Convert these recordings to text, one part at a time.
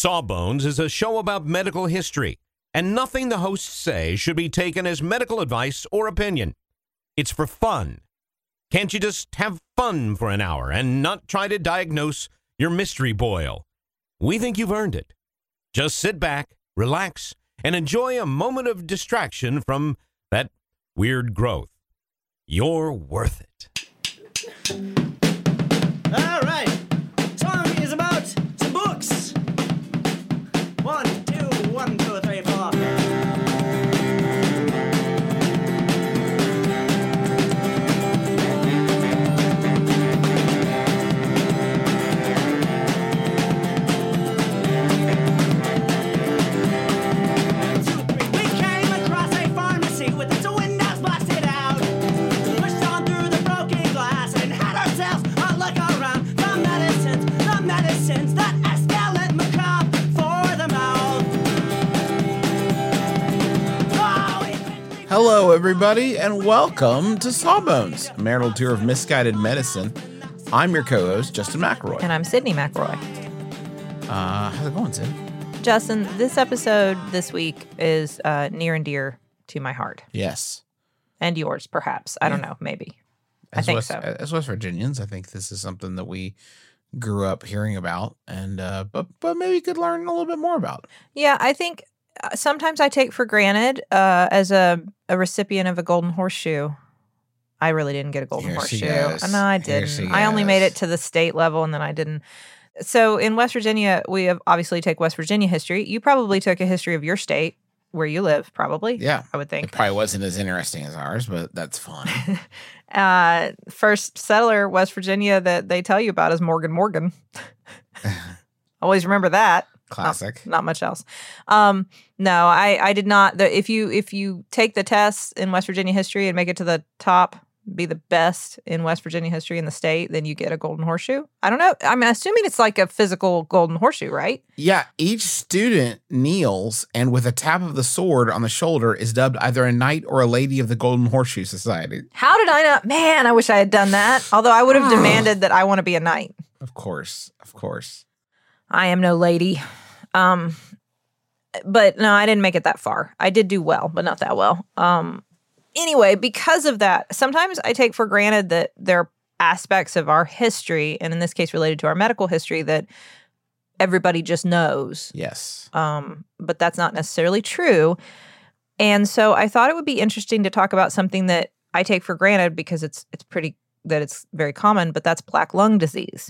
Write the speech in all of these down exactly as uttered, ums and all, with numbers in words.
Sawbones is a show about medical history, and nothing the hosts say should be taken as medical advice or opinion. It's for fun. Can't you just have fun for an hour and not try to diagnose your mystery boil? We think you've earned it. Just sit back, relax, and enjoy a moment of distraction from that weird growth. You're worth it. All right. Song is about some books. One, two, one, two, three, four. Hello, everybody, and welcome to Sawbones, a marital tour of misguided medicine. I'm your co-host, Justin McElroy. And I'm Sydney McElroy. Uh, how's it going, Sid? Justin, this episode this week is uh, near and dear to my heart. Yes. And yours, perhaps. I don't know, maybe. As I think West, so. As West Virginians, I think this is something that we grew up hearing about, and uh, but but maybe could learn a little bit more about. Yeah, I think sometimes I take for granted uh, as a, a recipient of a golden horseshoe. I really didn't get a golden Here she horseshoe. goes. No, I Here didn't. she I only made goes. it to the state level, and then I didn't. So in West Virginia, we have obviously take West Virginia history. You probably took a history of your state where you live, probably. Yeah. I would think. It probably wasn't as interesting as ours, but that's fun. uh, first settler, West Virginia, that they tell you about is Morgan Morgan. Always remember that. Classic. Not, not much else. Um, no, I, I did not. The, if you if you take the tests in West Virginia history and make it to the top, be the best in West Virginia history in the state, then you get a golden horseshoe. I don't know. I'm assuming it's like a physical golden horseshoe, right? Yeah, each student kneels and with a tap of the sword on the shoulder is dubbed either a knight or a lady of the Golden Horseshoe Society. How did I not? Man, I wish I had done that. Although I would have demanded that I want to be a knight. Of course, of course. I am no lady. Um, but no, I didn't make it that far. I did do well, but not that well. Um, anyway, because of that, sometimes I take for granted that there are aspects of our history, and in this case related to our medical history, that everybody just knows. Yes. Um, but that's not necessarily true. And so I thought it would be interesting to talk about something that I take for granted because it's it's pretty that it's very common, but that's black lung disease.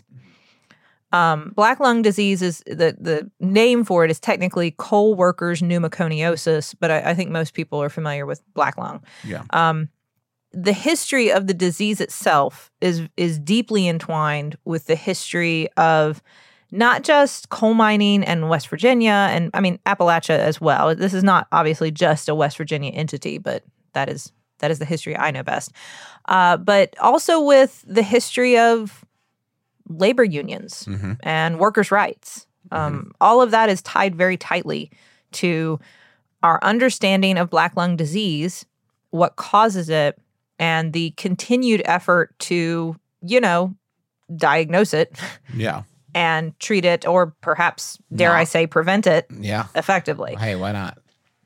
Um, black lung disease is the the name for it is technically coal workers pneumoconiosis, but I, I think most people are familiar with black lung. Yeah. Um, the history of the disease itself is is deeply entwined with the history of not just coal mining and West Virginia, and I mean Appalachia as well. This is not obviously just a West Virginia entity, but that is that is the history I know best. Uh, but also with the history of labor unions Mm-hmm. and workers' rights. Um, mm-hmm. All of that is tied very tightly to our understanding of black lung disease, what causes it, and the continued effort to, you know, diagnose it. Yeah. And treat it, or perhaps, dare Not. I say, prevent it Yeah. effectively. Hey, why not?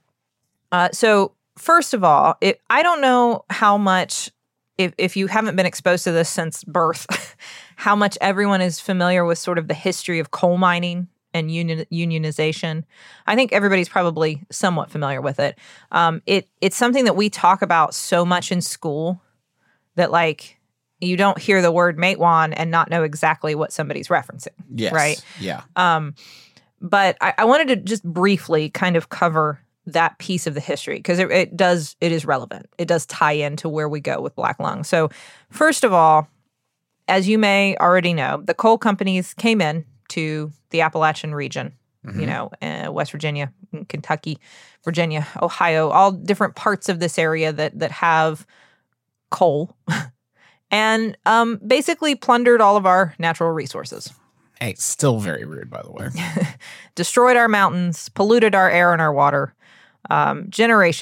Uh, so first of all, it, I don't know how much, if, if you haven't been exposed to this since birth, how much everyone is familiar with sort of the history of coal mining and union, unionization. I think everybody's probably somewhat familiar with it. Um, it. It's something that we talk about so much in school that, like, you don't hear the word Matewan and not know exactly what somebody's referencing. Yes. Right? Yeah. Um, but I, I wanted to just briefly kind of cover that piece of the history because it, it does, it is relevant. It does tie into where we go with black lung. So first of all, as you may already know, the coal companies came in to the Appalachian region, mm-hmm. you know, uh, West Virginia, Kentucky, Virginia, Ohio, all different parts of this area that that have coal and um, basically plundered all of our natural resources. Hey, it's still very rude, by the way. Destroyed our mountains, polluted our air and our water. Um, generations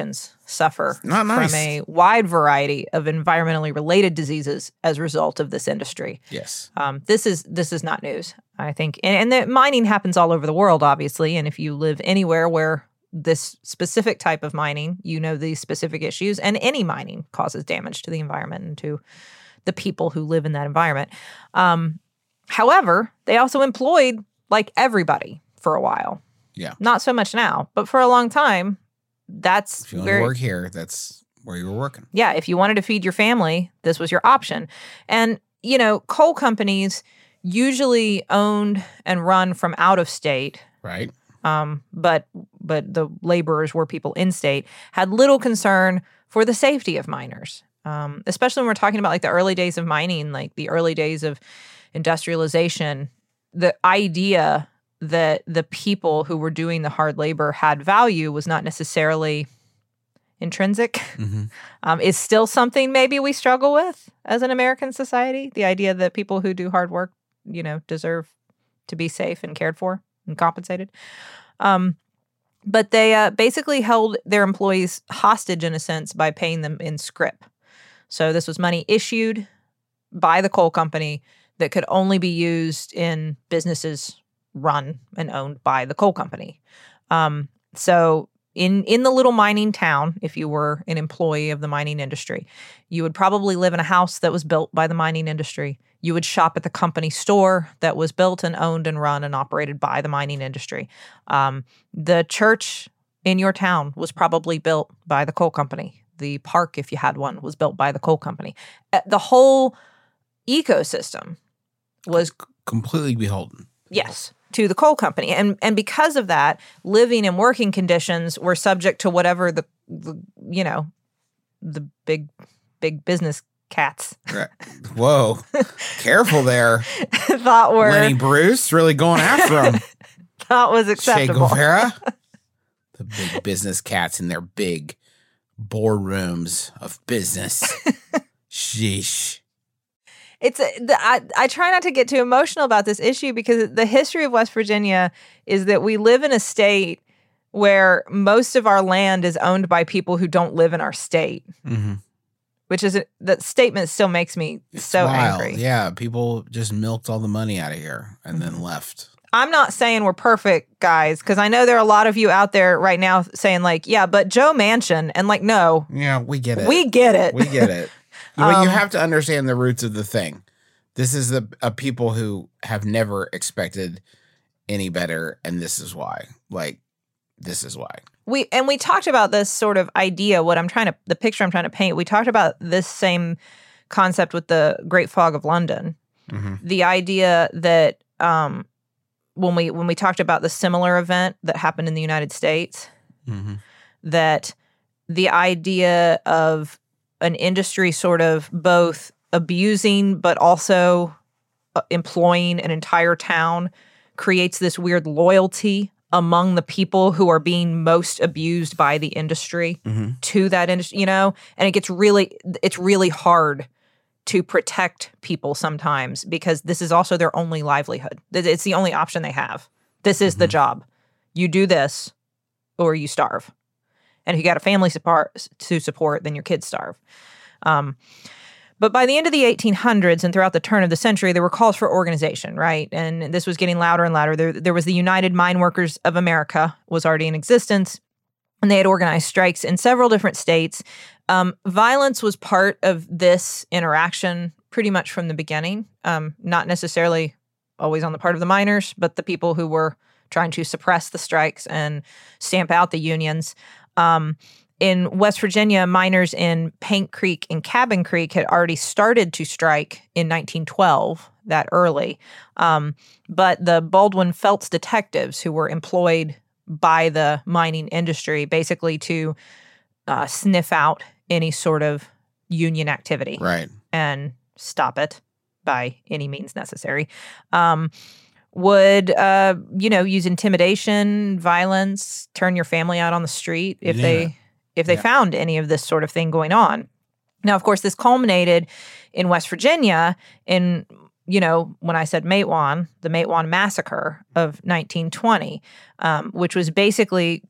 suffer Not nice. from a wide variety of environmentally related diseases as a result of this industry. Yes. Um, this is this is not news, I think. And, and the mining happens all over the world, obviously. And if you live anywhere where this specific type of mining, you know these specific issues. And any mining causes damage to the environment and to the people who live in that environment. Um, however, they also employed like everybody for a while. Yeah. Not so much now, but for a long time, that's If you want where to work here, that's where you were working. yeah, if you wanted to feed your family, this was your option. And, you know, coal companies usually owned and run from out of state, Right. um, but but the laborers were people in state, had little concern for the safety of miners, um, especially when we're talking about like the early days of mining, like the early days of industrialization. The idea that the people who were doing the hard labor had value was not necessarily intrinsic. Mm-hmm. Um, is still something maybe we struggle with as an American society. The idea that people who do hard work, you know, deserve to be safe and cared for and compensated. Um, but they uh, basically held their employees hostage in a sense by paying them in scrip. So this was money issued by the coal company that could only be used in businesses run and owned by the coal company. Um, so in in the little mining town, if you were an employee of the mining industry, you would probably live in a house that was built by the mining industry. You would shop at the company store that was built and owned and run and operated by the mining industry. Um, the church in your town was probably built by the coal company. The park, if you had one, was built by the coal company. Uh, The whole ecosystem was Completely beholden. Yes, to the coal company. And and because of that, living and working conditions were subject to whatever the, the you know, the big big business cats Right. Whoa. Careful there. thought were Lenny Bruce really going after him. thought was Che acceptable. Guevara. The big business cats in their big boardrooms of business. Sheesh. It's a, the, I, I try not to get too emotional about this issue because the history of West Virginia is that we live in a state where most of our land is owned by people who don't live in our state, Mm-hmm. which is a, that statement still makes me so wild. angry. Yeah, people just milked all the money out of here and Mm-hmm. then left. I'm not saying we're perfect, guys, because I know there are a lot of you out there right now saying like, yeah, but Joe Manchin, and like, no, Yeah, we get it. we get it. We get it. But you Um, have to understand the roots of the thing. This is the a people who have never expected any better, and this is why. Like, this is why. We and we talked about this sort of idea. What I'm trying to, the picture I'm trying to paint. We talked about this same concept with the Great Fog of London. Mm-hmm. The idea that um, when we when we talked about the similar event that happened in the United States, Mm-hmm. that the idea of an industry sort of both abusing but also uh, employing an entire town creates this weird loyalty among the people who are being most abused by the industry Mm-hmm. to that industry, you know, and it gets really, it's really hard to protect people sometimes because this is also their only livelihood. It's the only option they have. This is the job. You do this or you starve. And if you got a family support to support, then your kids starve. Um, but by the end of the eighteen hundreds and throughout the turn of the century, there were calls for organization, right? And this was getting louder and louder. There, there was the United Mine Workers of America was already in existence, and they had organized strikes in several different states. Um, violence was part of this interaction pretty much from the beginning, um, not necessarily always on the part of the miners, but the people who were trying to suppress the strikes and stamp out the unions. Um, in West Virginia, miners in Paint Creek and Cabin Creek had already started to strike in nineteen twelve, that early. Um, but the Baldwin Felts detectives who were employed by the mining industry basically to uh, sniff out any sort of union activity Right. and stop it by any means necessary, um, would, uh, you know, use intimidation, violence, turn your family out on the street if Yeah. they if they Yeah. found any of this sort of thing going on. Now, of course, this culminated in West Virginia in, you know, when I said Matewan, the Matewan Massacre of nineteen twenty, um, which was basically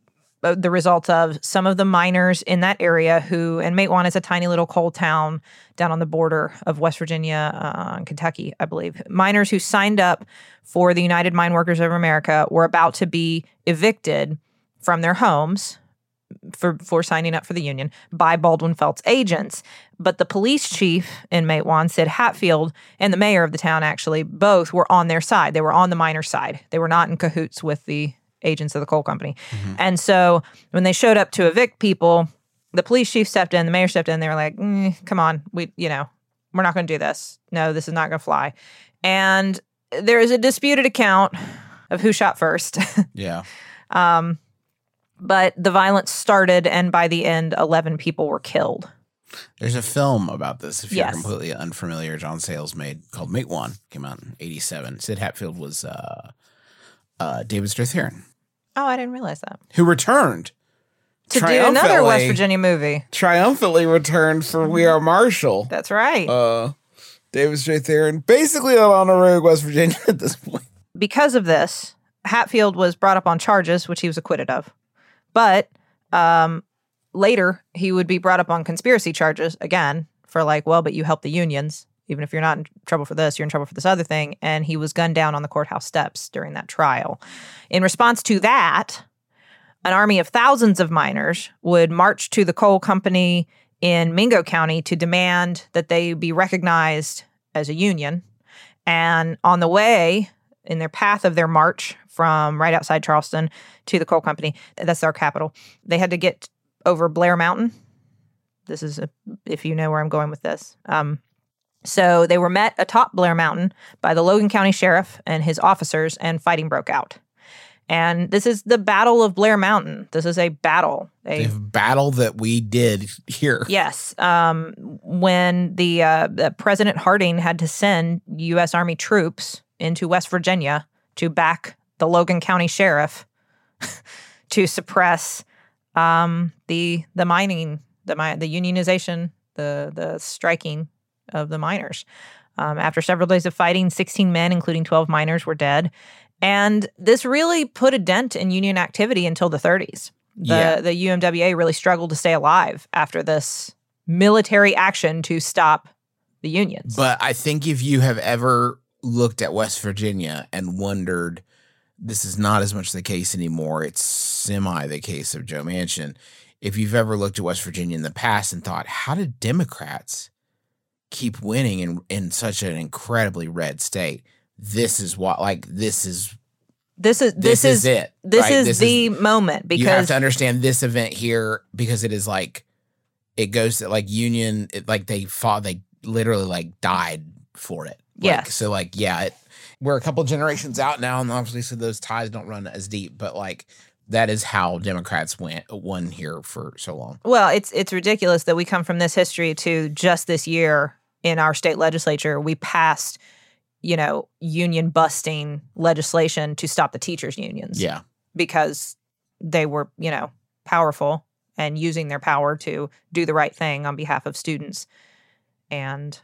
uh, the result of some of the miners in that area who, and Matewan is a tiny little coal town down on the border of West Virginia uh, and Kentucky, I believe. Miners who signed up for the United Mine Workers of America were about to be evicted from their homes for, for signing up for the union by Baldwin Felts agents. But the police chief in Matewan, Sid Hatfield, and the mayor of the town actually both were on their side. They were on the miner side. They were not in cahoots with the agents of the coal company. Mm-hmm. And so when they showed up to evict people, the police chief stepped in, the mayor stepped in, they were like, mm, come on, we, you know, we're not going to do this. No, this is not going to fly. And there is a disputed account of who shot first. Yeah. um, but the violence started, and by the end, eleven people were killed. There's a film about this, if you're Yes. completely unfamiliar, John Sayles made, called Matewan. Came out in eighty-seven. Sid Hatfield was uh, uh, David Strathairn, Oh, I didn't realize that. who returned To do another West triumphantly- Virginia movie. triumphantly returned for We Are Marshall. That's right. Uh, David Strathairn, basically an honorary West Virginia at this point. Because of this, Hatfield was brought up on charges, which he was acquitted of. But um, later, he would be brought up on conspiracy charges again for like, well, but you helped the unions. Even if you're not in trouble for this, you're in trouble for this other thing. And he was gunned down on the courthouse steps during that trial. In response to that, an army of thousands of miners would march to the coal company in Mingo County to demand that they be recognized as a union. And on the way, in their path of their march from right outside Charleston to the coal company, that's our capital, they had to get over Blair Mountain. This is, a, if you know where I'm going with this. Um, so they were met atop Blair Mountain by the Logan County Sheriff and his officers, and fighting broke out. And this is the Battle of Blair Mountain. This is a battle. A The battle that we did here. Yes. Um, when the, uh, the President Harding had to send U S Army troops into West Virginia to back the Logan County Sheriff to suppress um, the the mining, the mi- the unionization, the the striking of the miners. Um, after several days of fighting, sixteen men, including twelve miners, were dead. And this really put a dent in union activity until the thirties. The, Yeah. the U M W A really struggled to stay alive after this military action to stop the unions. But I think if you have ever looked at West Virginia and wondered, this is not as much the case anymore, it's semi the case of Joe Manchin. If you've ever looked at West Virginia in the past and thought, how did Democrats keep winning in, in such an incredibly red state? This is what, like, this is this is this, this, is, is it. This right? is This the moment you have because to understand this event here, because it is like, it goes to like Union, it, like they fought, they literally like died for it. Like, Yes. So like, yeah, it, we're a couple generations out now, and obviously so those ties don't run as deep, but like that is how Democrats went won here for so long. well, it's it's ridiculous that we come from this history to just this year in our state legislature we passed, you know, union busting legislation to stop the teachers' unions. Yeah. Because they were, you know, powerful and using their power to do the right thing on behalf of students. And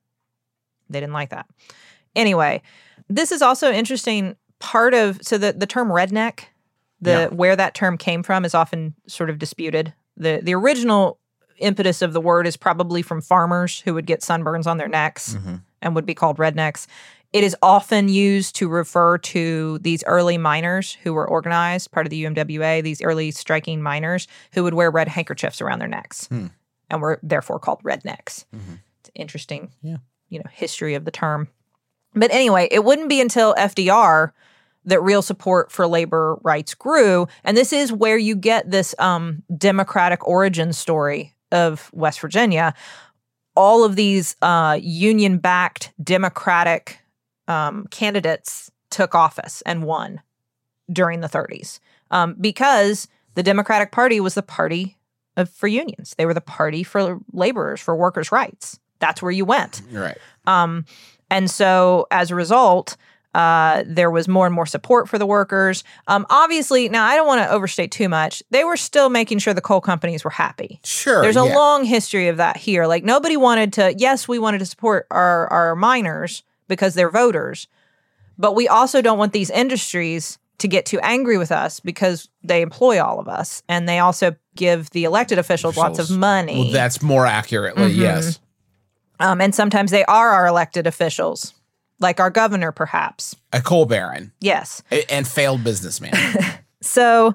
they didn't like that. Anyway, this is also interesting part of, so the, the term redneck, the Yeah. where that term came from is often sort of disputed. The the original impetus of the word is probably from farmers who would get sunburns on their necks Mhm. and would be called rednecks. It is often used to refer to these early miners who were organized, part of the U M W A, these early striking miners who would wear red handkerchiefs around their necks Hmm. and were therefore called rednecks. Mhm. It's interesting, Yeah. you know, history of the term. But anyway, it wouldn't be until F D R that real support for labor rights grew. And this is where you get this um, democratic origin story of West Virginia. All of these uh, union-backed democratic um, candidates took office and won during the thirties um, because the Democratic Party was the party of, for unions. They were the party for laborers, for workers' rights. That's where you went. Right. Um, and so as a result, uh, there was more and more support for the workers. Um, obviously, now I don't want to overstate too much. They were still making sure the coal companies were happy. Sure. There's a yeah. long history of that here. Like nobody wanted to, yes, we wanted to support our, our miners because they're voters, but we also don't want these industries to get too angry with us because they employ all of us. And they also give the elected officials, lots of money. Well, that's more accurately, Mhm. yes. Um, and sometimes they are our elected officials, like our governor, perhaps. A coal baron. Yes. A- and failed businessman. So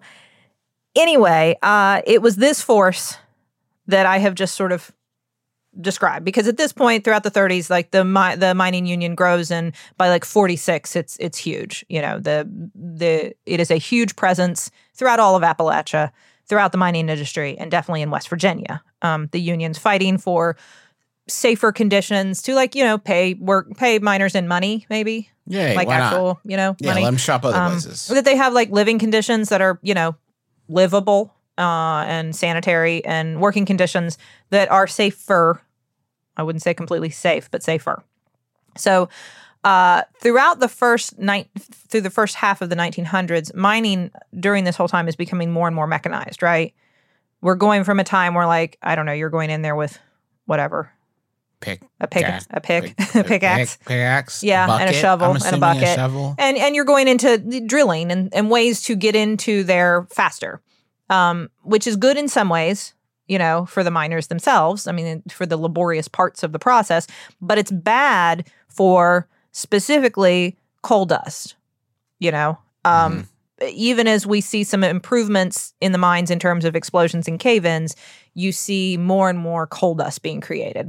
anyway, uh, it was this force that I have just sort of described, because at this point throughout the thirties, like the mi- the mining union grows, and by like forty-six, it's it's huge. You know, the the it is a huge presence throughout all of Appalachia, throughout the mining industry, and definitely in West Virginia. Um, the union's fighting for safer conditions to, like, you know, pay work pay miners in money, maybe. Yay, like why not? actual, you know, Yeah, money. let them shop other Um, places. That they have like living conditions that are, you know, livable uh, and sanitary, and working conditions that are safer. I wouldn't say completely safe, but safer. So uh, throughout the first night, through the first half of the nineteen hundreds, mining during this whole time is becoming more and more mechanized, right? We're going from a time where, like, I don't know, you're going in there with whatever. Pick. A pick, Gas- a pick, pick- a pickaxe. pick- Pickaxe. Yeah, and a bucket, shovel, I'm and a assuming bucket. shovel. And and you're going into the drilling and, and ways to get into there faster, um, which is good in some ways, you know, for the miners themselves. I mean, for the laborious parts of the process, but it's bad for specifically coal dust, you know. Um, Even as we see some improvements in the mines in terms of explosions and cave-ins, you see more and more coal dust being created.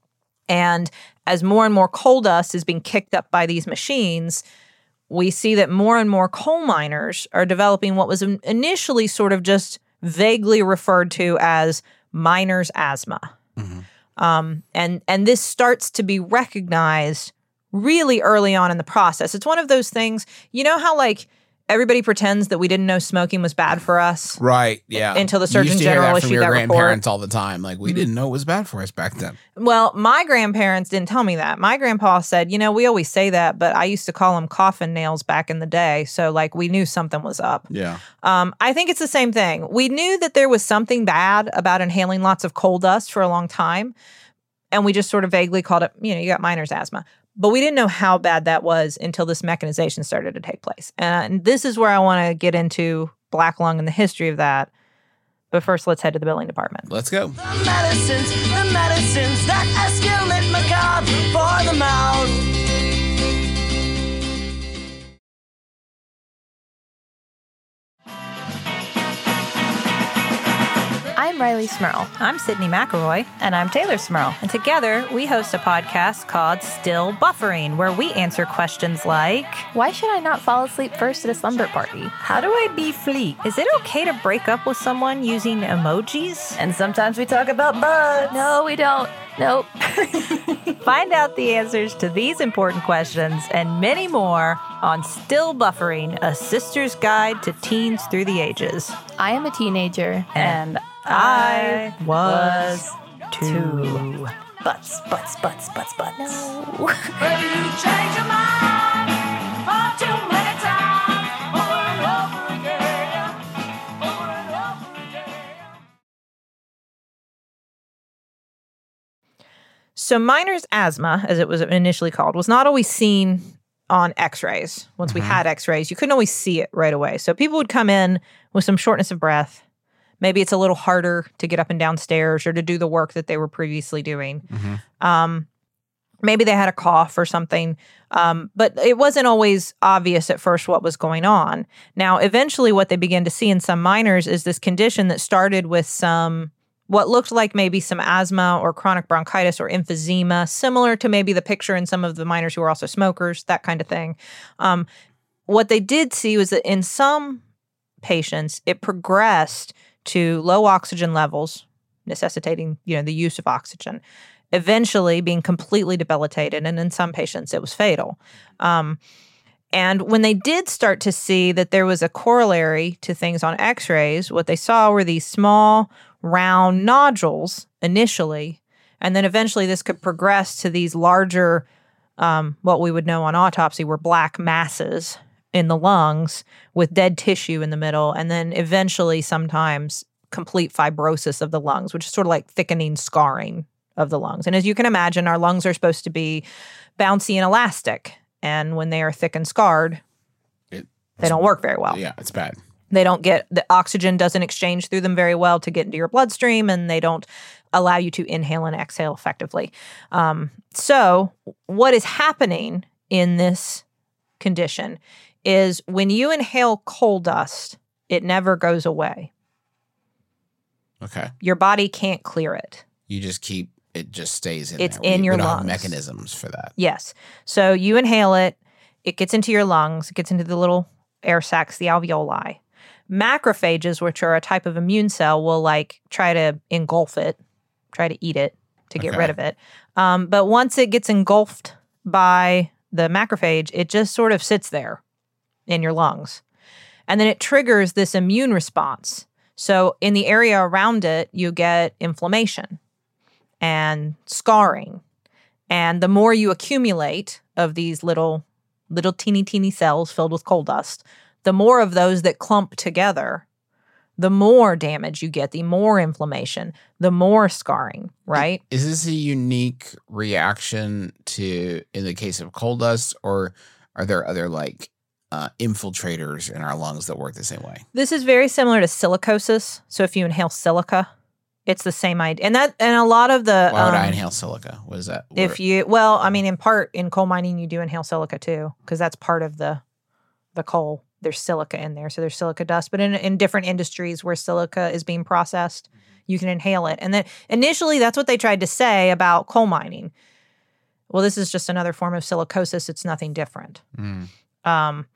And as more and more coal dust is being kicked up by these machines, we see that more and more coal miners are developing what was in- initially sort of just vaguely referred to as miner's asthma. Um, and, and this starts to be recognized really early on in the process. It's one of those things, you know how, like, everybody pretends that we didn't know smoking was bad for us? Right, yeah. Until the You Surgeon used to hear General that from issued your that report. grandparents all the time. Like, we didn't know it was bad for us back then. Well, my grandparents didn't tell me that. My grandpa said, you know, we always say that, but I used to call them coffin nails back in the day. So, like, we knew something was up. Yeah. Um, I think it's the same thing. We knew that there was something bad about inhaling lots of coal dust for a long time. And we just sort of vaguely called it, you know, you got miner's asthma. But we didn't know how bad that was until this mechanization started to take place. And this is where I want to get into black lung and the history of that. But first, let's head to the billing department. Let's go. The medicines, the medicines that escalate macabre for the mouth. I'm Riley Smurl. I'm Sydney McElroy. And I'm Taylor Smurl. And together, we host a podcast called Still Buffering, where we answer questions like, Why should I not fall asleep first at a slumber party? how do I be fleet? Is it okay to break up with someone using emojis? And sometimes we talk about bugs. No, we don't. Nope. Find out the answers to these important questions and many more on Still Buffering, a sister's guide to teens through the ages. I am a teenager. And I was too. Butts, butts, butts, butts, butts. No. Have you changed your mind far too many times over and over again, over and over again? So miner's asthma, as it was initially called, was not always seen on x-rays. Once we had x-rays, you couldn't always see it right away. So people would come in with some shortness of breath. Maybe it's a little harder to get up and down stairs or to do the work that they were previously doing. Um, maybe they had a cough or something. Um, but it wasn't always obvious at first what was going on. Now, eventually what they began to see in some miners is this condition that started with some, what looked like maybe some asthma or chronic bronchitis or emphysema, similar to maybe the picture in some of the miners who were also smokers, that kind of thing. Um, what they did see was that in some patients, it progressed to low oxygen levels, necessitating, you know, the use of oxygen, eventually being completely debilitated. And in some patients, it was fatal. Um, and when they did start to see that there was a corollary to things on x-rays, what they saw were these small, round nodules initially. And then eventually this could progress to these larger, um, what we would know on autopsy were black masses in the lungs with dead tissue in the middle, and then eventually sometimes complete fibrosis of the lungs, which is sort of like thickening scarring of the lungs. And as you can imagine, our lungs are supposed to be bouncy and elastic, and when they are thick and scarred, It They don't work very well. Yeah, it's bad. They don't get, the oxygen doesn't exchange through them very well to get into your bloodstream, and they don't allow you to inhale and exhale effectively. Um, so what is happening in this condition is when you inhale coal dust, it never goes away. Okay. Your body can't clear it. You just keep, it just stays in It's there. in We- your we don't have lungs. mechanisms for that. Yes. So you inhale it, it gets into your lungs, it gets into the little air sacs, the alveoli. Macrophages, which are a type of immune cell, will like try to engulf it, try to eat it to get Okay. rid of it. Um, but once it gets engulfed by the macrophage, it just sort of sits there in your lungs. And then it triggers this immune response. So in the area around it, you get inflammation and scarring. And the more you accumulate of these little, little teeny, teeny cells filled with coal dust, the more of those that clump together, the more damage you get, the more inflammation, the more scarring, right? Is this a unique reaction to, in the case of coal dust, or are there other like uh, infiltrators in our lungs that work the same way? This is very similar to silicosis. So if you inhale silica, it's the same idea. And that, and a lot of the Why would um, I inhale silica? What is that? If What- you, well, I mean, in part in coal mining, you do inhale silica too, because that's part of the the coal. There's silica in there, so there's silica dust. But in in different industries where silica is being processed, you can inhale it. And then initially, that's what they tried to say about coal mining. Well, this is just another form of silicosis. It's nothing different. Mm. Um,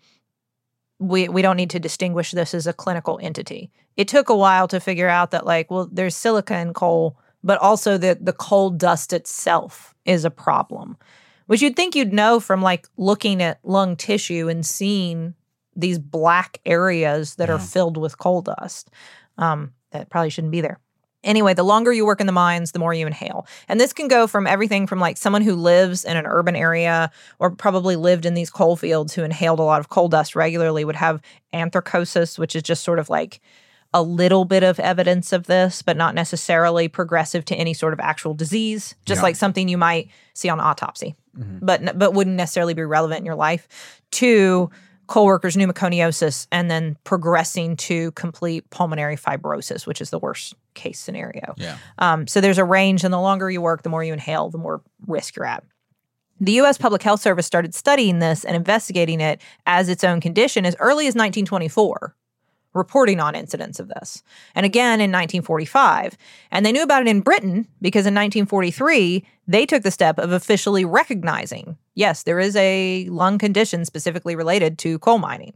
we we don't need to distinguish this as a clinical entity. It took a while to figure out that, like, well, there's silica in coal, but also that the coal dust itself is a problem, which you'd think you'd know from like looking at lung tissue and seeing these black areas that are Yeah. filled with coal dust. Um, that probably shouldn't be there. Anyway, the longer you work in the mines, the more you inhale. And this can go from everything from like someone who lives in an urban area or probably lived in these coal fields who inhaled a lot of coal dust regularly would have anthracosis, which is just sort of like a little bit of evidence of this, but not necessarily progressive to any sort of actual disease, just Yeah. like something you might see on autopsy, Mhm. but but wouldn't necessarily be relevant in your life. To coal workers' pneumoconiosis, and then progressing to complete pulmonary fibrosis, which is the worst case scenario. Yeah. Um, so there's a range, and the longer you work, the more you inhale, the more risk you're at. The U S Public Health Service started studying this and investigating it as its own condition as early as nineteen twenty-four, reporting on incidents of this. And again in nineteen forty-five. And they knew about it in Britain because in nineteen forty-three, they took the step of officially recognizing, yes, there is a lung condition specifically related to coal mining.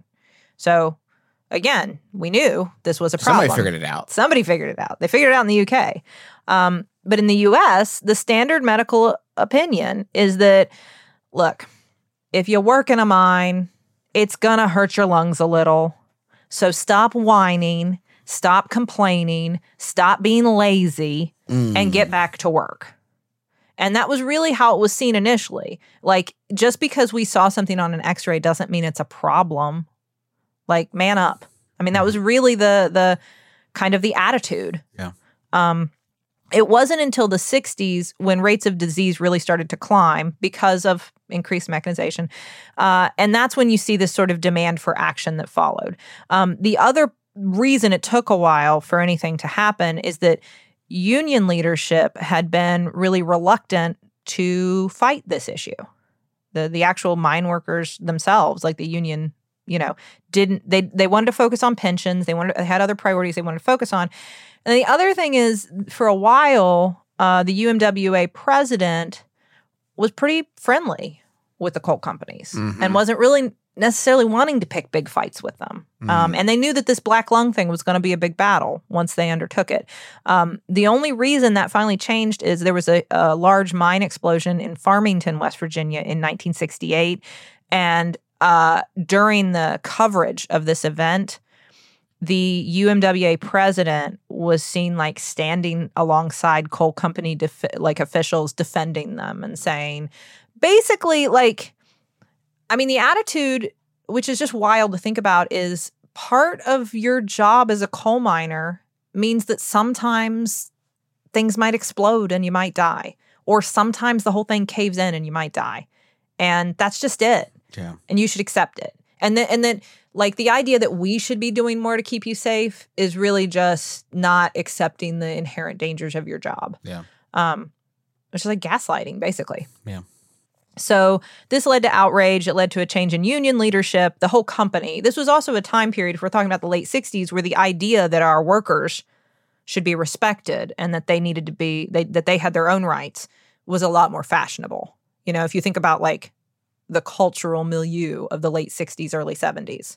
So again, we knew this was a problem. Somebody figured it out. Somebody figured it out. They figured it out in the U K. Um, but in the U S, the standard medical opinion is that, look, if you work in a mine, it's going to hurt your lungs a little. So stop whining, stop complaining, stop being lazy, Mm. and get back to work. And that was really how it was seen initially. Like, just because we saw something on an x-ray doesn't mean it's a problem. Like, man up. I mean, that was really the the kind of the attitude. Yeah. Um, it wasn't until the sixties when rates of disease really started to climb because of increased mechanization. Uh, and that's when you see this sort of demand for action that followed. Um, the other reason it took a while for anything to happen is that union leadership had been really reluctant to fight this issue. The the actual mine workers themselves, like the union, you know, didn't they they wanted to focus on pensions. They wanted they had other priorities they wanted to focus on. And the other thing is, for a while, uh, the U M W A president was pretty friendly with the coal companies Mhm. and wasn't really necessarily wanting to pick big fights with them. Um, Mhm. and they knew that this black lung thing was going to be a big battle once they undertook it. Um, the only reason that finally changed is there was a, a large mine explosion in Farmington, West Virginia in nineteen sixty-eight. And uh, during the coverage of this event, the U M W A president was seen like standing alongside coal company def- like officials defending them and saying, basically, like, I mean, the attitude, which is just wild to think about, is part of your job as a coal miner means that sometimes things might explode and you might die, or sometimes the whole thing caves in and you might die. And that's just it. Yeah. And you should accept it. And then, and then, like the idea that we should be doing more to keep you safe is really just not accepting the inherent dangers of your job. Yeah. Um, which is like gaslighting, basically. Yeah. So this led to outrage. It led to a change in union leadership, the whole company. This was also a time period, if we're talking about the late sixties, where the idea that our workers should be respected and that they needed to be, they, that they had their own rights was a lot more fashionable. You know, if you think about like the cultural milieu of the late sixties, early seventies,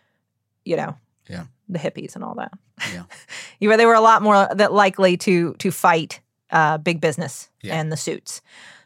you know, Yeah. the hippies and all that. Yeah. you know, they were a lot more that likely to to fight uh, big business Yeah. and the suits.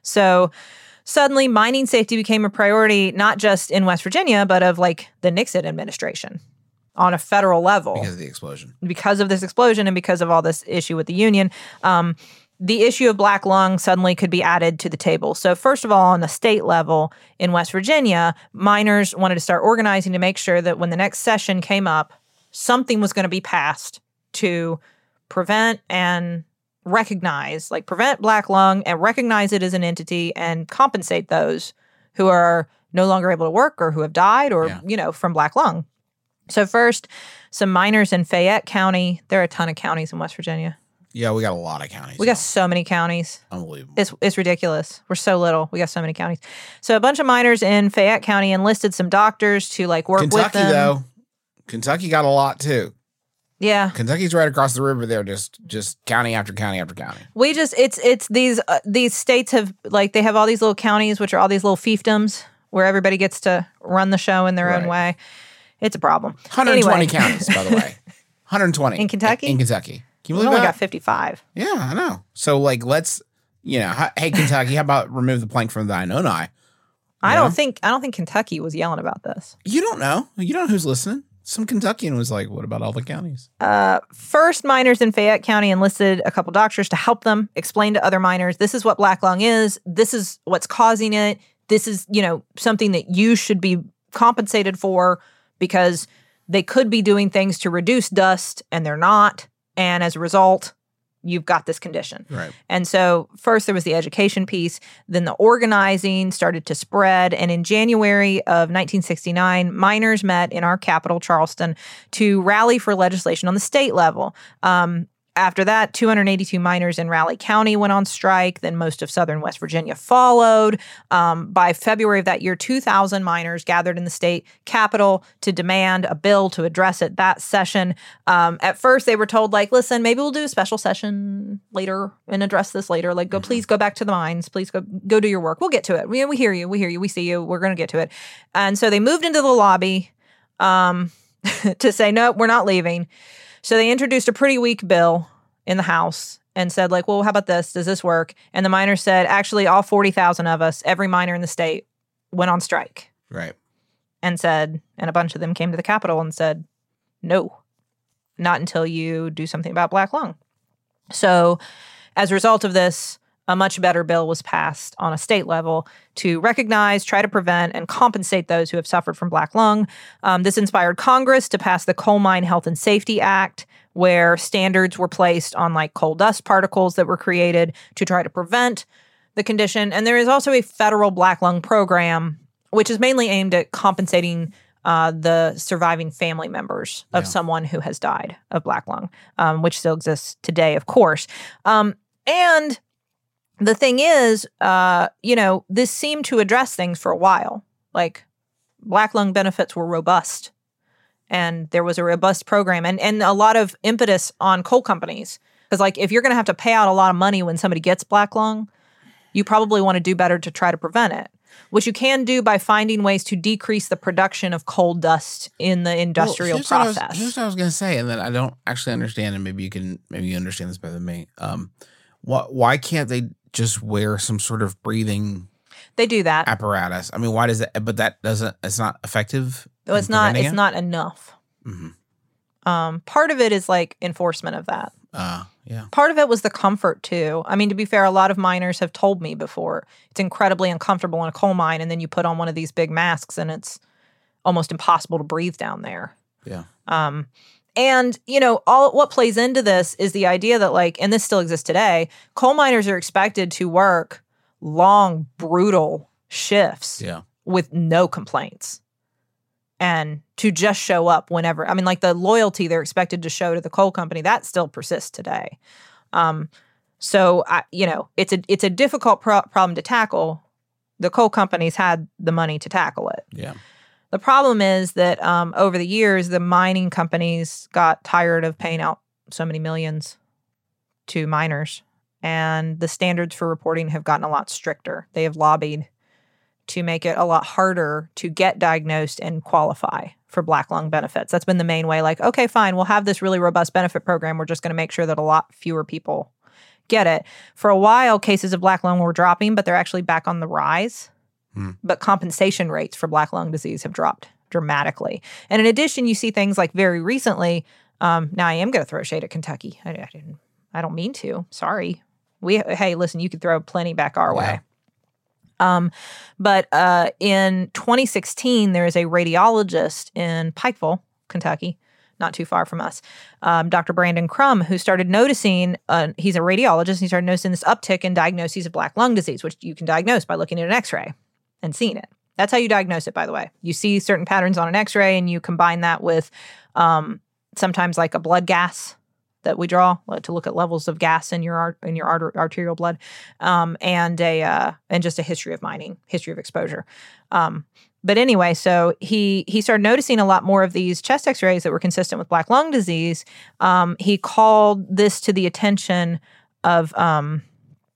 So suddenly mining safety became a priority, not just in West Virginia, but of like the Nixon administration on a federal level. Because of the explosion. Because of this explosion and because of all this issue with the union, um, the issue of black lung suddenly could be added to the table. So first of all, on the state level in West Virginia, miners wanted to start organizing to make sure that when the next session came up, something was going to be passed to prevent and recognize, like prevent black lung and recognize it as an entity and compensate those who are no longer able to work or who have died or, Yeah. you know, from black lung. So first, some miners in Fayette County. There are a ton of counties in West Virginia. Yeah, we got a lot of counties. We got so many counties. Unbelievable. It's it's ridiculous. We're so little. We got so many counties. So a bunch of miners in Fayette County enlisted some doctors to like work with Kentucky, them. though. Kentucky got a lot, too. Yeah. Kentucky's right across the river there, just just county after county after county. We just it's it's these uh, these states have like they have all these little counties which are all these little fiefdoms where everybody gets to run the show in their own Right. way. It's a problem. one hundred twenty Anyway. counties, by the way. one hundred twenty. In Kentucky? In, in Kentucky. Can you We believe only that? got fifty-five. Yeah, I know. So, like, let's, you know, hi- hey, Kentucky, how about remove the plank from thine own eye? I Yeah. don't think I don't think Kentucky was yelling about this. You don't know. You don't know who's listening. Some Kentuckian was like, what about all the counties? Uh, first, miners in Fayette County enlisted a couple doctors to help them explain to other miners, this is what black lung is. This is what's causing it. This is, you know, something that you should be compensated for because they could be doing things to reduce dust and they're not. And as a result, you've got this condition. Right. And so first there was the education piece, then the organizing started to spread. And in January of nineteen sixty-nine, miners met in our capital, Charleston, to rally for legislation on the state level. Um, after that, two hundred eighty-two miners in Raleigh County went on strike. Then most of southern West Virginia followed. Um, by February of that year, two thousand miners gathered in the state capitol to demand a bill to address it that session. Um, at first, they were told, like, listen, maybe we'll do a special session later and address this later. Like, go, please go back to the mines. Please go go do your work. We'll get to it. We, we hear you. We hear you. We see you. We're going to get to it. And so they moved into the lobby um, to say, no, we're not leaving. So they introduced a pretty weak bill in the House and said, like, well, how about this? Does this work? And the miners said, actually, all forty thousand of us, every miner in the state, went on strike Right. and said, and a bunch of them came to the Capitol and said, no, not until you do something about black lung. So as a result of this, a much better bill was passed on a state level to recognize, try to prevent, and compensate those who have suffered from black lung. Um, this inspired Congress to pass the Coal Mine Health and Safety Act, where standards were placed on like coal dust particles that were created to try to prevent the condition. And there is also a federal black lung program, which is mainly aimed at compensating uh, the surviving family members of Yeah. someone who has died of black lung, um, which still exists today, of course. Um, and the thing is, uh, you know, this seemed to address things for a while. Like black lung benefits were robust and there was a robust program and, and a lot of impetus on coal companies. Because like if you're going to have to pay out a lot of money when somebody gets black lung, you probably want to do better to try to prevent it, which you can do by finding ways to decrease the production of coal dust in the industrial Well, here's what I was- process. here's what I was going to say, and then I don't actually understand, and maybe you can, maybe you understand this better than me. Um, why, why can't they just wear some sort of breathing They do that. apparatus? I mean, why does that? But that doesn't. It's not effective. Though it's in not preventing it's it? not enough. Mhm. Um, part of it is like enforcement of that. Uh, yeah. Part of it was the comfort too. I mean, to be fair, a lot of miners have told me before it's incredibly uncomfortable in a coal mine, and then you put on one of these big masks, and it's almost impossible to breathe down there. Yeah. Um, and you know, all what plays into this is the idea that like, and this still exists today, coal miners are expected to work long, brutal shifts Yeah. with no complaints. and to just show up whenever. I mean, like the loyalty they're expected to show to the coal company, that still persists today. Um, so, I, you know, it's a it's a difficult pro- problem to tackle. The coal companies had the money to tackle it. Yeah. The problem is that um, over the years, the mining companies got tired of paying out so many millions to miners, and the standards for reporting have gotten a lot stricter. They have lobbied to make it a lot harder to get diagnosed and qualify for black lung benefits. That's been the main way. Like, okay, fine, we'll have this really robust benefit program. We're just going to make sure that a lot fewer people get it. For a while, cases of black lung were dropping, but they're actually back on the rise. Hmm. But compensation rates for black lung disease have dropped dramatically. And in addition, you see things like very recently, um, now I am going to throw shade at Kentucky. I, I didn't, I don't mean to. Sorry. We, hey, listen, you could throw plenty back our Yeah. way. Um, but uh, in twenty sixteen, there is a radiologist in Pikeville, Kentucky, not too far from us, um, Doctor Brandon Crum, who started noticing, uh, he's a radiologist, he started noticing this uptick in diagnoses of black lung disease, which you can diagnose by looking at an x-ray and seeing it. That's how you diagnose it, by the way. You see certain patterns on an x-ray and you combine that with um, sometimes like a blood gas that we draw to look at levels of gas in your art, in your arter- arterial blood, um, and a uh, and just a history of mining, history of exposure. Um, but anyway, so he he started noticing a lot more of these chest X-rays that were consistent with black lung disease. Um, he called this to the attention of um,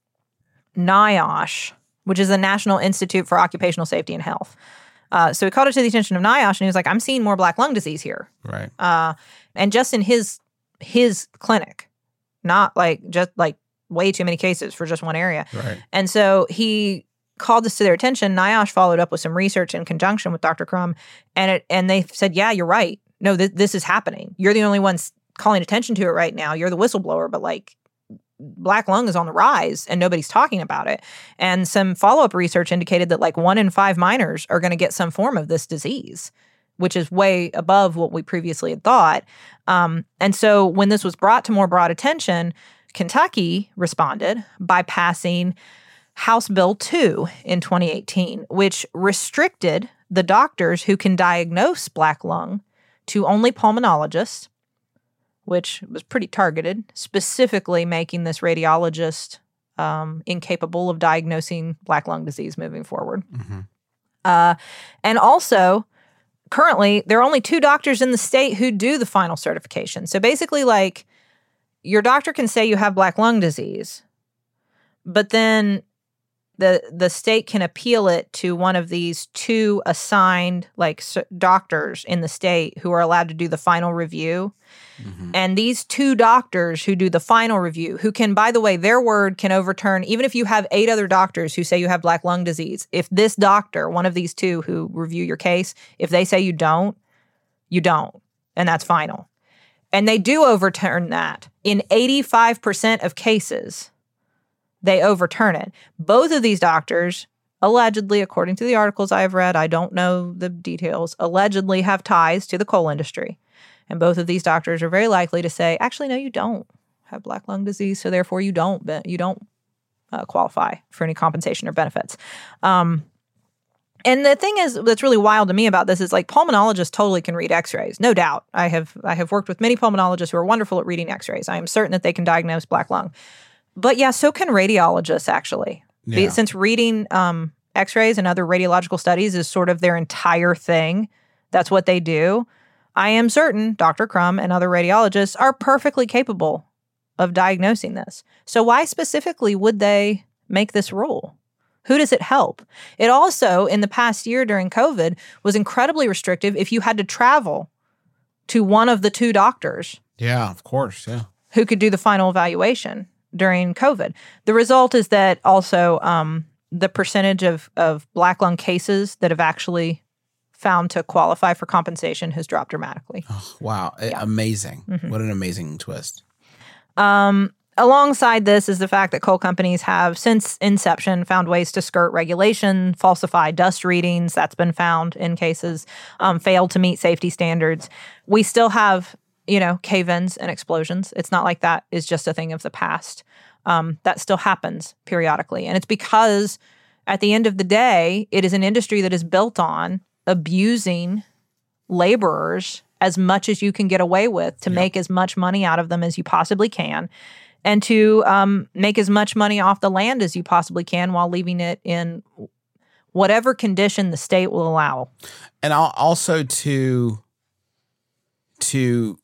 NIOSH, which is the National Institute for Occupational Safety and Health. Uh, so he called it to the attention of NIOSH, and he was like, "I'm seeing more black lung disease here." Right. Uh, and just in his his clinic, not like just like way too many cases for just one area. Right. And so he called this to their attention. NIOSH followed up with some research in conjunction with Doctor Crum, and it and they said, yeah, you're right. No, th- this is happening. You're the only ones calling attention to it right now. You're the whistleblower, but like black lung is on the rise and nobody's talking about it. And some follow-up research indicated that like one in five miners are going to get some form of this disease, which is way above what we previously had thought. Um, and so when this was brought to more broad attention, Kentucky responded by passing House Bill two in twenty eighteen, which restricted the doctors who can diagnose black lung to only pulmonologists, which was pretty targeted, specifically making this radiologist um, incapable of diagnosing black lung disease moving forward. Mm-hmm. Uh, and also, currently, there are only two doctors in the state who do the final certification. So basically, like, your doctor can say you have black lung disease, but then the the state can appeal it to one of these two assigned, like, s- doctors in the state who are allowed to do the final review. Mm-hmm. And these two doctors who do the final review, who can, by the way, their word can overturn, even if you have eight other doctors who say you have black lung disease, if this doctor, one of these two who review your case, if they say you don't, you don't. And that's final. And they do overturn that. In eighty-five percent of cases, they overturn it. Both of these doctors, allegedly, according to the articles I've read, I don't know the details, allegedly have ties to the coal industry. And both of these doctors are very likely to say, actually, no, you don't have black lung disease, so therefore you don't be- you don't uh, qualify for any compensation or benefits. Um, and the thing is that's really wild to me about this is like pulmonologists totally can read x-rays, no doubt. I have I have worked with many pulmonologists who are wonderful at reading x-rays. I am certain that they can diagnose black lung. But yeah, so can radiologists actually. Be- Yeah. Since reading um, x-rays and other radiological studies is sort of their entire thing, that's what they do. I am certain Doctor Crum and other radiologists are perfectly capable of diagnosing this. So why specifically would they make this rule? Who does it help? It also, in the past year during COVID, was incredibly restrictive if you had to travel to one of the two doctors Yeah, of course. Yeah. who could do the final evaluation during COVID. The result is that also um, the percentage of, of black lung cases that have actually found to qualify for compensation has dropped dramatically. Oh, wow. A- Yeah. Amazing. Mhm. What an amazing twist. Um, alongside this is the fact that coal companies have, since inception, found ways to skirt regulation, falsify dust readings. That's been found in cases, um, failed to meet safety standards. We still have, you know, cave-ins and explosions. It's not like that is just a thing of the past. Um, that still happens periodically. And it's because at the end of the day, it is an industry that is built on abusing laborers as much as you can get away with to make as much money out of them as you possibly can, and to um, make as much money off the land as you possibly can while leaving it in whatever condition the state will allow. And al- also to to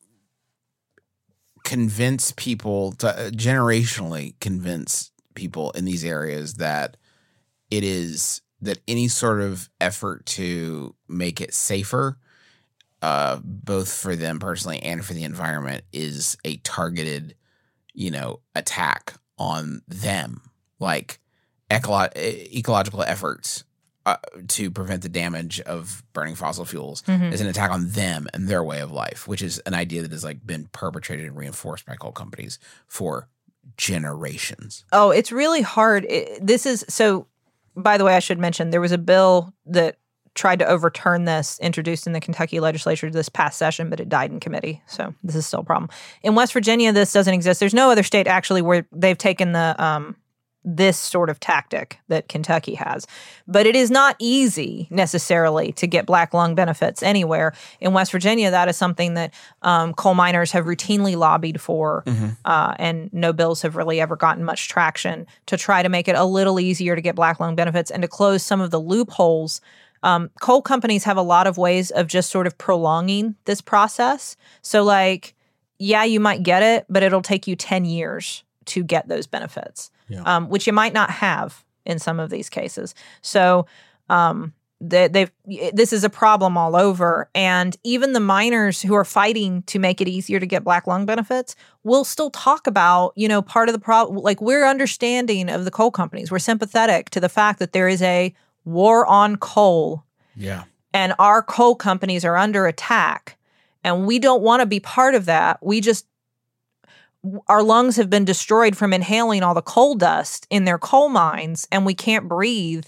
convince people, to uh, generationally convince people in these areas that it is that any sort of effort to make it safer, uh, both for them personally and for the environment, is a targeted, you know, attack on them. Like ecolo- ecological efforts uh, to prevent the damage of burning fossil fuels Mhm. is an attack on them and their way of life, which is an idea that has like been perpetrated and reinforced by coal companies for generations. Oh, it's really hard. It, this is so. By the way, I should mention there was a bill that tried to overturn this, introduced in the Kentucky legislature this past session, but it died in committee. So this is still a problem. In West Virginia, this doesn't exist. There's no other state actually where they've taken the um, this sort of tactic that Kentucky has. But it is not easy necessarily to get black lung benefits anywhere. In West Virginia, that is something that um, coal miners have routinely lobbied for, Mm-hmm. uh, and no bills have really ever gotten much traction to try to make it a little easier to get black lung benefits and to close some of the loopholes. Um, coal companies have a lot of ways of just sort of prolonging this process. So like, yeah, you might get it, but it'll take you ten years to get those benefits, Yeah. um, which you might not have in some of these cases. So um, they, they've this is a problem all over. And even the miners who are fighting to make it easier to get black lung benefits will still talk about, you know, part of the problem. Like, we're understanding of the coal companies. We're sympathetic to the fact that there is a war on coal Yeah. and our coal companies are under attack. And we don't want to be part of that. We just, our lungs have been destroyed from inhaling all the coal dust in their coal mines, and we can't breathe,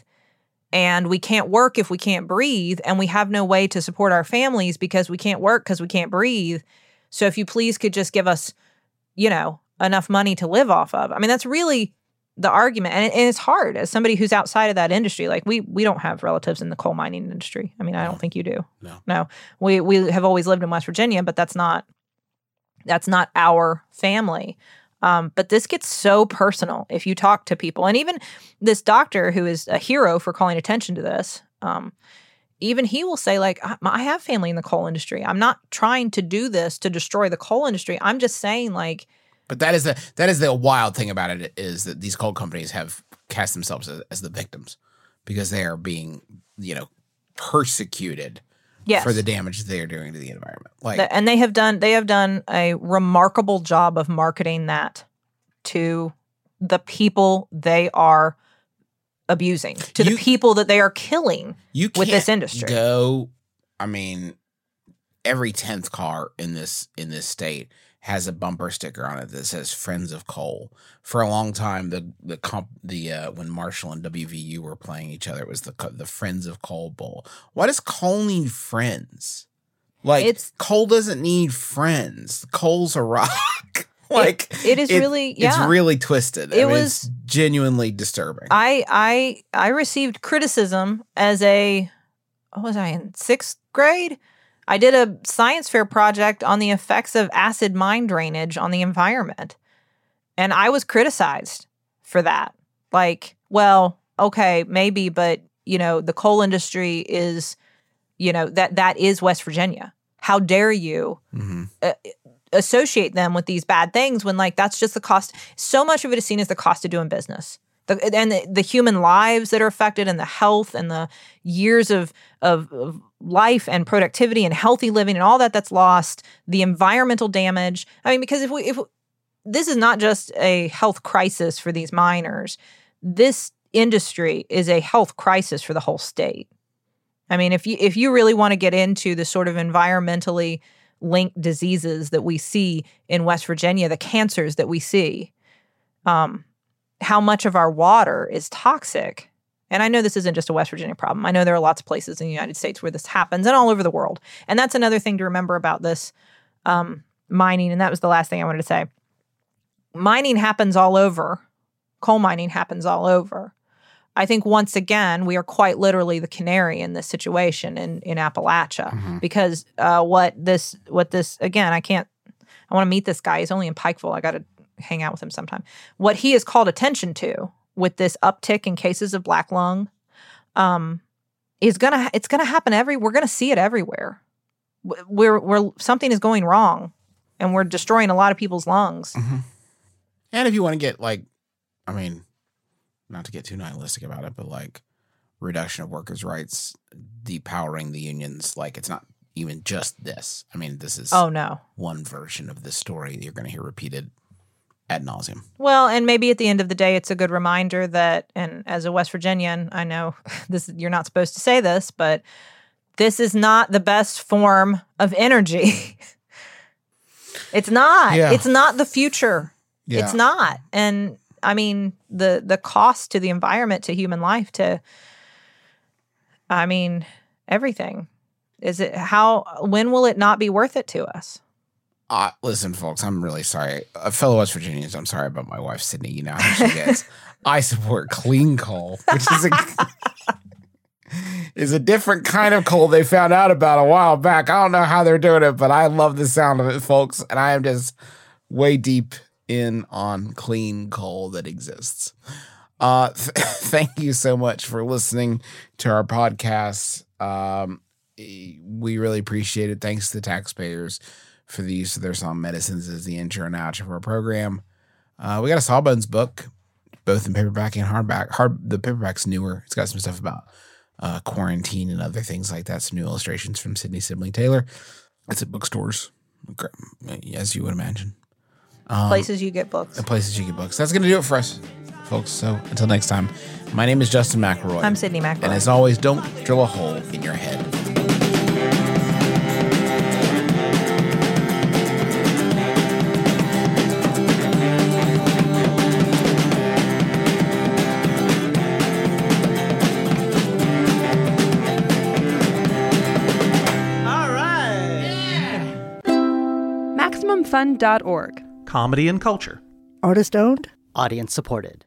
and we can't work if we can't breathe, and we have no way to support our families because we can't work because we can't breathe. So if you please could just give us, you know, enough money to live off of. I mean, that's really the argument. And, it, and it's hard as somebody who's outside of that industry. Like, we we don't have relatives in the coal mining industry. I mean, I don't think you do. No. No. We we have always lived in West Virginia, but that's not that's not our family. Um, but this gets so personal if you talk to people. And even this doctor, who is a hero for calling attention to this, um, even he will say, like, I, I have family in the coal industry. I'm not trying to do this to destroy the coal industry. I'm just saying, like, But that is the that is the wild thing about it, is that these coal companies have cast themselves as, as the victims because they are being, you know, persecuted yes. for the damage they are doing to the environment. Like, The- and they have done they have done a remarkable job of marketing that to the people they are abusing, to You- the people that they are killing. you with this can't industry. go. I mean, every tenth car in this in this state has a bumper sticker on it that says "Friends of Coal." For a long time, the the comp the uh, when Marshall and W V U were playing each other, it was the co- the Friends of Coal Bowl. Why does coal need friends? Like, It's- coal doesn't need friends. Coal's a rock. like it is really- yeah. it's really twisted. I It mean, was- it's genuinely disturbing. I I I received criticism as a what was I in sixth grade? I did a science fair project on the effects of acid mine drainage on the environment. And I was criticized for that. Like, well, okay, maybe, but you know, the coal industry is, you know, that that is West Virginia. How dare you Mhm. uh, associate them with these bad things when, like, that's just the cost. So much of it is seen as the cost of doing business. The, and the, the human lives that are affected, and the health and the years of, of of life and productivity and healthy living and all that that's lost, the environmental damage. I mean, because if we if this is not just a health crisis for these miners, this industry is a health crisis for the whole state. I mean, if you if you really want to get into the sort of environmentally linked diseases that we see in West Virginia, the cancers that we see, um, how much of our water is toxic. And I know this isn't just a West Virginia problem. I know there are lots of places in the United States where this happens, and all over the world. And that's another thing to remember about this um, mining. And that was the last thing I wanted to say. Mining happens all over. Coal mining happens all over. I think once again, we are quite literally the canary in this situation in, in Appalachia Mm-hmm. because uh, what this, what this, again, I can't, I want to meet this guy. He's only in Pikeville. I got to hang out with him sometime. What he has called attention to with this uptick in cases of black lung um, is going to, it's going to happen every, we're going to see it everywhere. We're, we're, something is going wrong and we're destroying a lot of people's lungs. Mm-hmm. And if you want to get like, I mean, not to get too nihilistic about it, but like reduction of workers' rights, depowering the unions, like it's not even just this. I mean, this is Oh, no. one version of this story that you're going to hear repeated ad nauseum. Well, and maybe at the end of the day, it's a good reminder that, and as a West Virginian, I know this you're not supposed to say this, but this is not the best form of energy. It's not. Yeah. It's not the future. Yeah. It's not. And I mean, the the cost to the environment, to human life, to, I mean, everything. Is it how, when will it not be worth it to us? Uh, listen, folks, I'm really sorry. Uh, fellow West Virginians, I'm sorry about my wife, Sydney. You know how she gets. I support clean coal, which is a, is a different kind of coal they found out about a while back. I don't know how they're doing it, but I love the sound of it, folks. And I am just way deep in on clean coal that exists. Uh, th- thank you so much for listening to our podcast. Um, we really appreciate it. Thanks to the taxpayers for the use of their Psalm medicines as the intro and outro of our program. Uh, we got a Sawbones book, both in paperback and hardback. Hard, the paperback's newer. It's got some stuff about uh, quarantine and other things like that. Some new illustrations from Sydney Sibling Taylor. It's at bookstores, as you would imagine. Um, Places you get books. and places you get books. That's going to do it for us, folks. So until next time, my name is Justin McElroy. I'm Sydney McElroy. And as always, don't drill a hole in your head. All right. Maximum Fun dot org. Comedy and culture. Artist owned? Audience supported.